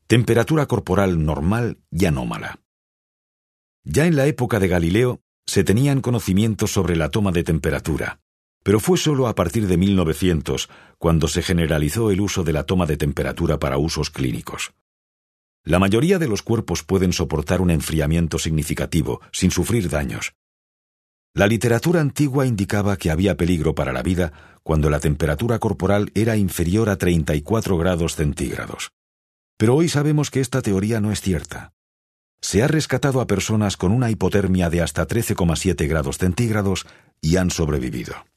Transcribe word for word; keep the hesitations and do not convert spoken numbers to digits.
Temperatura corporal normal y anómala. Ya en la época de Galileo se tenían conocimientos sobre la toma de temperatura, pero fue solo a partir de mil novecientos cuando se generalizó el uso de la toma de temperatura para usos clínicos. La mayoría de los cuerpos pueden soportar un enfriamiento significativo sin sufrir daños. La literatura antigua indicaba que había peligro para la vida cuando la temperatura corporal era inferior a treinta y cuatro grados centígrados. Pero hoy sabemos que esta teoría no es cierta. Se ha rescatado a personas con una hipotermia de hasta trece coma siete grados centígrados y han sobrevivido.